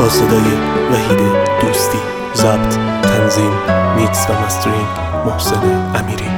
با صدای وحید دوستی، ضبط، تنظیم، میکس و مسترینگ محسن امیری.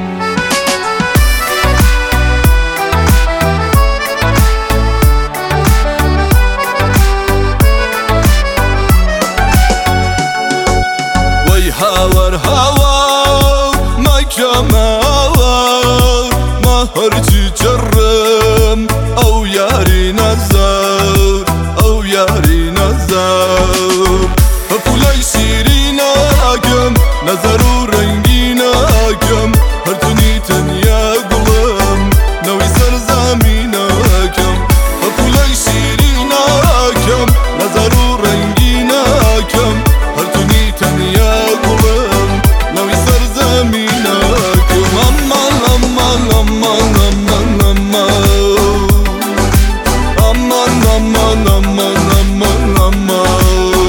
وای هاور هاور مکم هاور ما هرچی جرم او یاری نزار او یاری نزار پولای شیرین آگم نظر و رنگین آگم هر دنی تنیا گلم نوی سر زمین آگم پولای شیرین آگم نظر و رنگین آگم هر دنی تنیا گلم نوی سر زمین آگم امان امان امان امان امان امان امان امان امان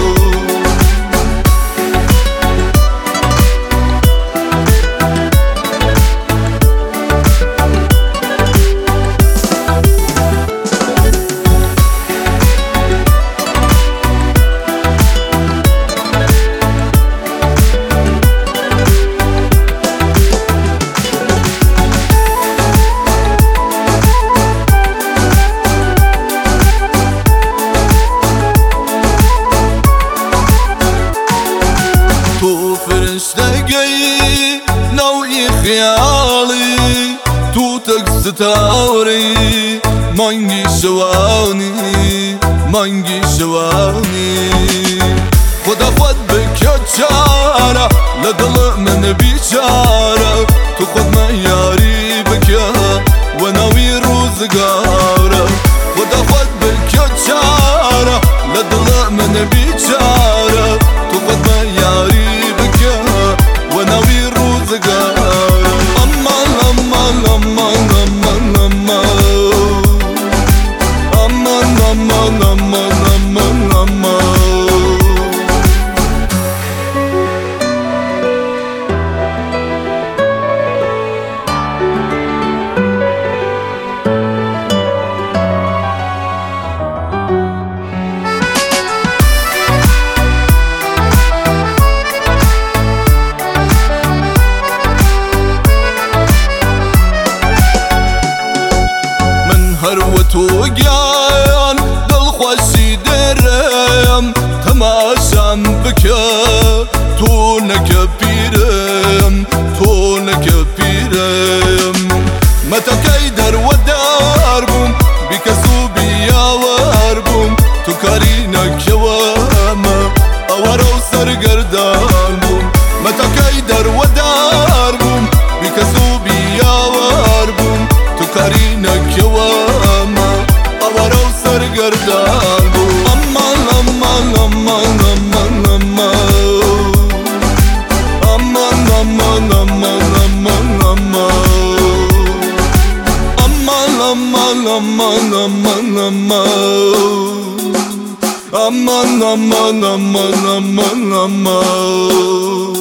تو فرشتگی نوعی خیالی تو تک ستاری مانگی شوانی مانگی شوانی خدا خود بکه چاره لدل من بیچاره تو خود من یاری بکه و نوی روزگاره خدا خود بکه چاره لدل من بیچاره تو خود من یاری و نوی روزگار امان امان امان امان امان امان امان امان امان تو گیان دل خوشی درم تماشام بکر تو نکه پیرم تو نکه پیرم متا کی در و دار بوم بیکسو بیاور بوم تو کاری نکوام آوارو سرگردان بوم متا کی در و دار بوم بیکسو بیاور بوم تو کاری نکوام سرگردان بو امان امان امان امان امان امان امان امان امان امان امان امان امان امان امان امان امان